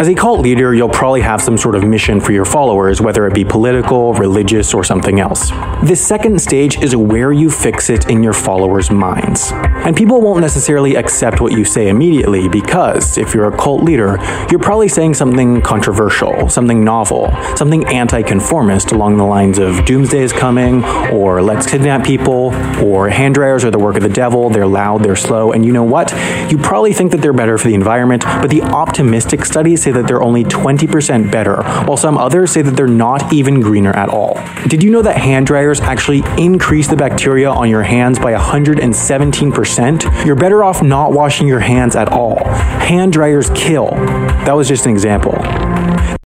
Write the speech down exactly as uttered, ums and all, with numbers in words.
As a cult leader, you'll probably have some sort of mission for your followers, whether it be political, religious, or something else. This second stage is where you fix it in your followers' minds. And people won't necessarily accept what you say immediately because, if you're a cult leader, you're probably saying something controversial, something novel, something anti-conformist along the lines of doomsday is coming, or let's kidnap people, or hand dryers are the work of the devil, they're loud, they're slow, and you know what? You probably think that they're better for the environment, but the optimistic studies say that they're only twenty percent better, while some others say that they're not even greener at all. Did you know that hand dryers actually increase the bacteria on your hands by one hundred seventeen percent? You're better off not washing your hands at all. Hand dryers kill. That was just an example.